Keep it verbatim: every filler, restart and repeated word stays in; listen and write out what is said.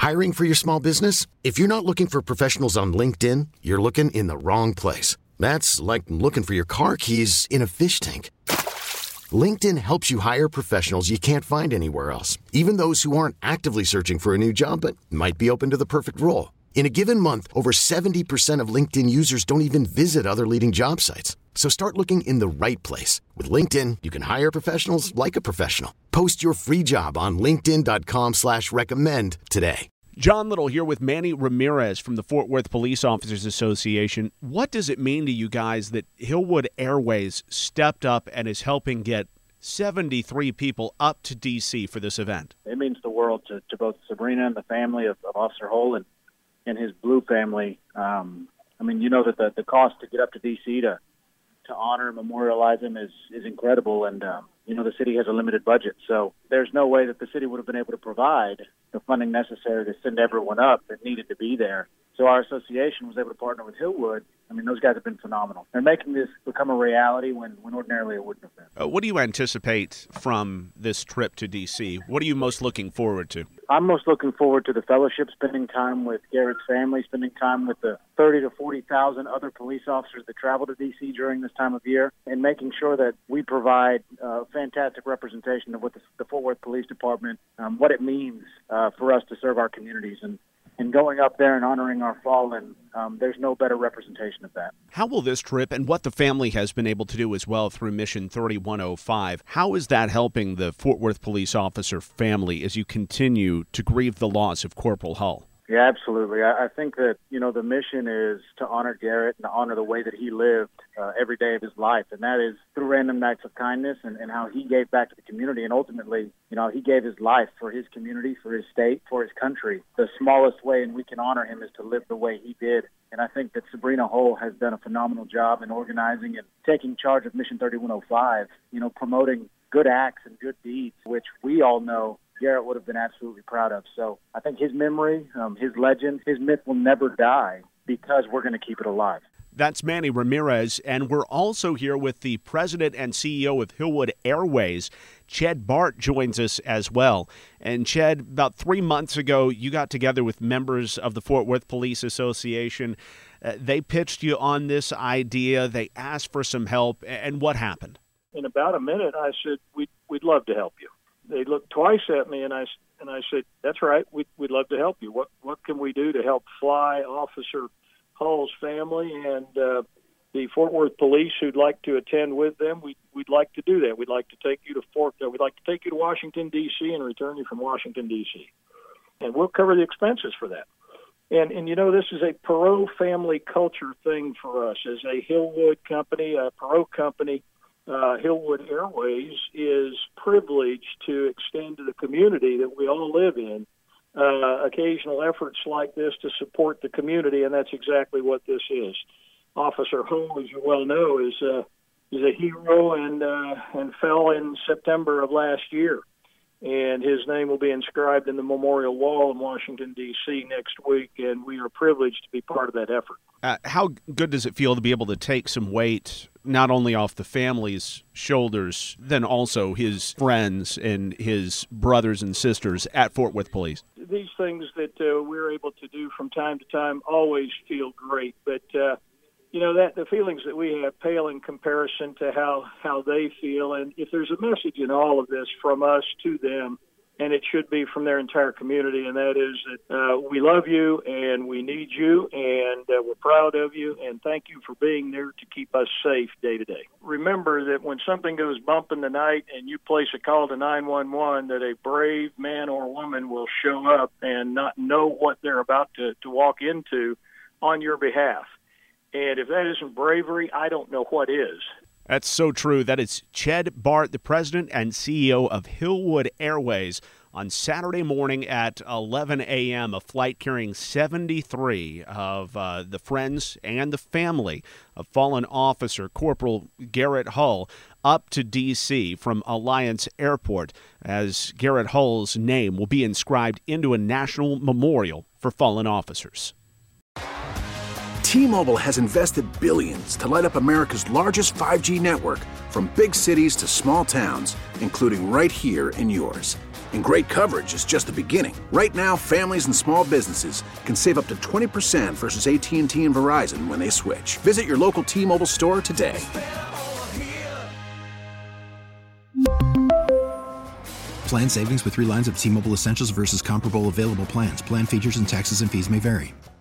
Hiring for your small business? If you're not looking for professionals on LinkedIn, you're looking in the wrong place. That's like looking for your car keys in a fish tank. LinkedIn helps you hire professionals you can't find anywhere else, even those who aren't actively searching for a new job but might be open to the perfect role. In a given month, over seventy percent of LinkedIn users don't even visit other leading job sites. So start looking in the right place. With LinkedIn, you can hire professionals like a professional. Post your free job on linkedin dot com slash recommend today. John Little here with Manny Ramirez from the Fort Worth Police Officers Association. What does it mean to you guys that Hillwood Airways stepped up and is helping get seventy-three people up to D C for this event? It means the world to, to both Sabrina and the family of, of Officer Hull and, and his Blue family. Um, I mean, you know that the, the cost to get up to D C to to honor and memorialize him is, is incredible. And, um, you know, the city has a limited budget. So there's no way that the city would have been able to provide the funding necessary to send everyone up that needed to be there. So our association was able to partner with Hillwood. I mean, those guys have been phenomenal. They're making this become a reality when, when ordinarily it wouldn't have been. Uh, what do you anticipate from this trip to D C? What are you most looking forward to? I'm most looking forward to the fellowship, spending time with Garrett's family, spending time with the thirty to forty thousand other police officers that travel to D C during this time of year, and making sure that we provide a fantastic representation of what the, the Fort Worth Police Department, um, what it means uh, for us to serve our communities. And And going up there and honoring our fallen, um, there's no better representation of that. How will this trip and what the family has been able to do as well through Mission thirty-one oh five, how is that helping the Fort Worth police officer family as you continue to grieve the loss of Corporal Hull? Yeah, absolutely. I, I think that, you know, the mission is to honor Garrett and to honor the way that he lived uh, every day of his life, and that is through random acts of kindness and, and how he gave back to the community. And ultimately, you know, he gave his life for his community, for his state, for his country. The smallest way and we can honor him is to live the way he did. And I think that Sabrina Hull has done a phenomenal job in organizing and taking charge of Mission thirty-one oh five, you know, promoting good acts and good deeds, which we all know Garrett would have been absolutely proud of. So I think his memory, um, his legend, his myth will never die because we're going to keep it alive. That's Manny Ramirez, and we're also here with the president and C E O of Hillwood Airways. Ched Bart joins us as well. And Ched, about three months ago, you got together with members of the Fort Worth Police Association. Uh, they pitched you on this idea. They asked for some help. And what happened? In about a minute, I said, we'd, we'd love to help you. They looked twice at me, and I, and I said, that's right, we'd, we'd love to help you. What, what can we do to help fly Officer Hull's family and uh, the Fort Worth Police who'd like to attend with them? We'd, we'd like to do that. We'd like to take you to Fort. Uh, we'd like to take you to Washington D C and return you from Washington D C, and we'll cover the expenses for that. And and you know, this is a Perot family culture thing for us as a Hillwood company, a Perot company. Uh, Hillwood Airways is privileged to extend to the community that we all live in uh, occasional efforts like this to support the community, and that's exactly what this is. Officer Hull, as you well know, is uh, is a hero and uh, and fell in September of last year, and his name will be inscribed in the Memorial Wall in Washington, D C next week, and we are privileged to be part of that effort. Uh, how good does it feel to be able to take some weight not only off the family's shoulders, then also his friends and his brothers and sisters at Fort Worth Police? These things that uh, we're able to do from time to time always feel great, but uh, you know, that the feelings that we have pale in comparison to how, how they feel. And if there's a message in all of this from us to them, and it should be from their entire community, and that is that uh, we love you and we need you, and uh, we're proud of you, and thank you for being there to keep us safe day to day. Remember that when something goes bump in the night and you place a call to nine one one, that a brave man or woman will show up and not know what they're about to, to walk into on your behalf. And if that isn't bravery, I don't know what is. That's so true. That is Ched Bart, the president and C E O of Hillwood Airways. On Saturday morning at eleven a.m., a flight carrying seventy-three of uh, the friends and the family of fallen officer Corporal Garrett Hull up to D C from Alliance Airport, as Garrett Hull's name will be inscribed into a national memorial for fallen officers. T-Mobile has invested billions to light up America's largest five G network, from big cities to small towns, including right here in yours. And great coverage is just the beginning. Right now, families and small businesses can save up to twenty percent versus A T and T and Verizon when they switch. Visit your local T-Mobile store today. Plan savings with three lines of T-Mobile Essentials versus comparable available plans. Plan features and taxes and fees may vary.